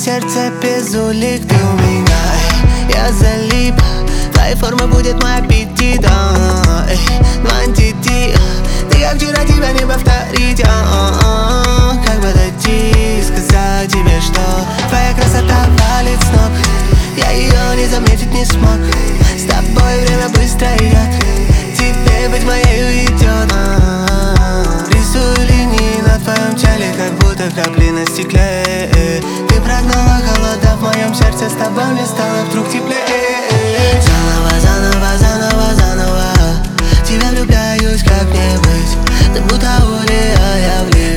сердце без улик, ты у меня, я залип. Твоя форма будет мой аппетит, антитип. Ты как вчера, тебя не повторить, как подойти, сказать тебе, что твоя красота валит с ног. Я ее не заметить не смог. С тобой время быстро идет, тебе быть моей идет. Рисую линии на твоем теле, как будто капли на стекле. Ты прогнала холода в моем сердце, с тобой мне стало вдруг теплее. Заново, заново, заново, заново тебя влюбляюсь, как мне быть? Ты будто улей, я влип.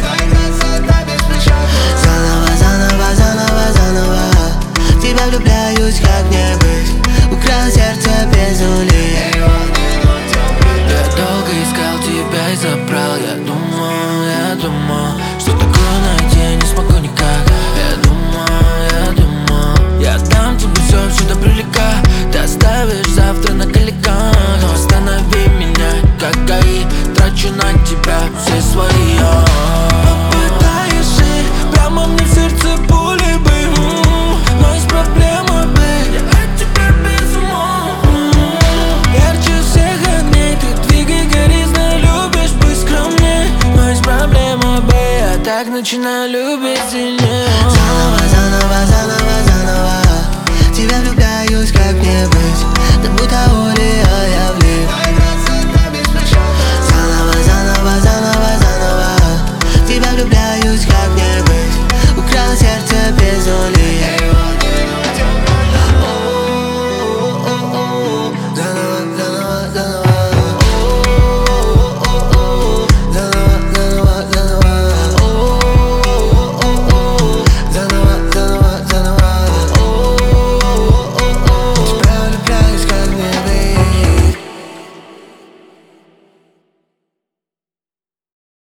Заново, заново, заново, заново тебя влюбляюсь, как мне быть? Украл сердце без улик. Я долго искал тебя и забрал. Я думал, что такое найти я не смогу никак. Я думал, я дам тебе все до брюлика. Ты оставишь завтра на каликах. Но останови меня, как ГАИ. Трачу на тебя все свои. Попытаешься прямо мне в сердце пули бы. Но есть проблема, бэй, я от тебя без ума. Ярче всех огней ты двигай, гори, знаю, любишь быть скромней. Но есть проблема, бэй, я так начинаю любить.